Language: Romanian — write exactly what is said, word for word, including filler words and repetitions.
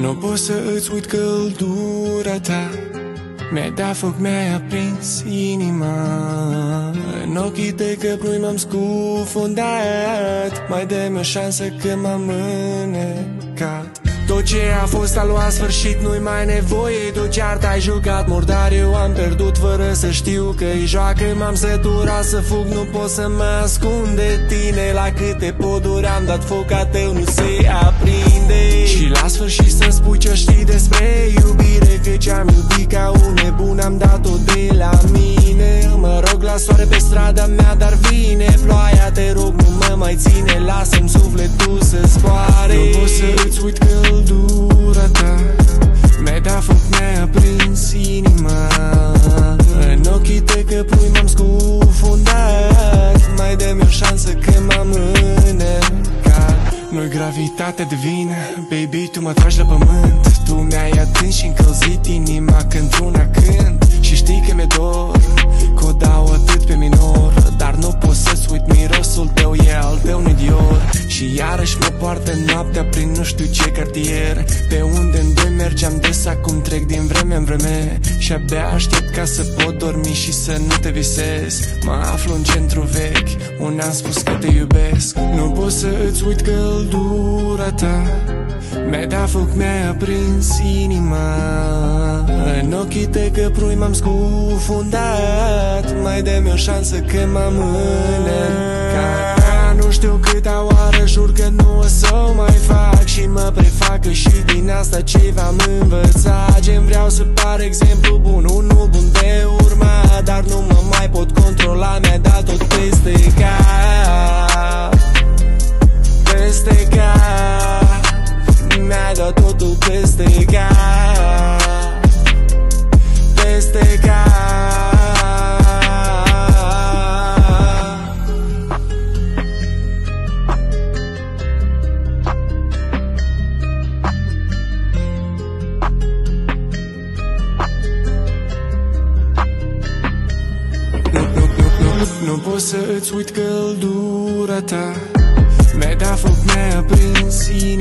Nu pot să îți uit căldura ta, mi-ai dat foc, mi-ai aprins inima. În ochii tăi căprui m-am scufundat, mai dă-mi o șansă că m-am înnecat. Tot ce a fost a luat sfârșit, nu-i mai nevoie de o ceartă. Ai jucat murdar, eu am pierdut fără să știu că-i joacă. M-am săturat să fug, nu pot să mă ascund de tine. La câte poduri am dat foc, a tău nu se aprinde. Și la sfârșit să-mi spui ce știi despre iubire, căci am iubit ca un nebun, am dat-o de la mine. Mă rog la soare pe strada mea, dar vine ploaia. Te rog, nu mă mai ține, lasă-mi sufletul să zboare. Nu pot să îți uit căldura ta, mi-ai dat foc, mi-ai aprins inima. În ochii tăi căprui m-am scufundat, mai dă-mi o șansă că m-am înnecat. Nu-i gravitate de vină, baby, tu mă tragi la pământ. Tu mi-ai atins și încălzit inima când-una cânt. Și știi că mi-e dor, că o dau atât pe minor, dar nu pot să-ți uit mirosul tău, e al tău, nu Dior. Și iarăși mă poartă noaptea prin nu știu ce cartier, pe unde în doi mergeam des, acum trec din vreme în vreme. Și abia aștept ca să pot dormi și să nu te visez. Mă aflu în centru vechi, unde am spus că te iubesc. Nu pot să îți uit căldura ta, mi-ai dat foc, mi-ai aprins inima. În ochii tăi căprui m-am scufundat, mai dă-mi o șansă că m-am înnecat. Nu știu câta oară, jur că nu o să o mai fac și mă prefac că și din asta ce v-am învățat. Gen vreau să par exemplu bun, unul bun de urmat, dar nu mă mai pot controla, mi-a dat tot peste cap. Peste cap, mi-a dat totul peste cap. Peste cap. Nu pot să îți uit căldura ta, mi-ai dat foc, mi-ai aprins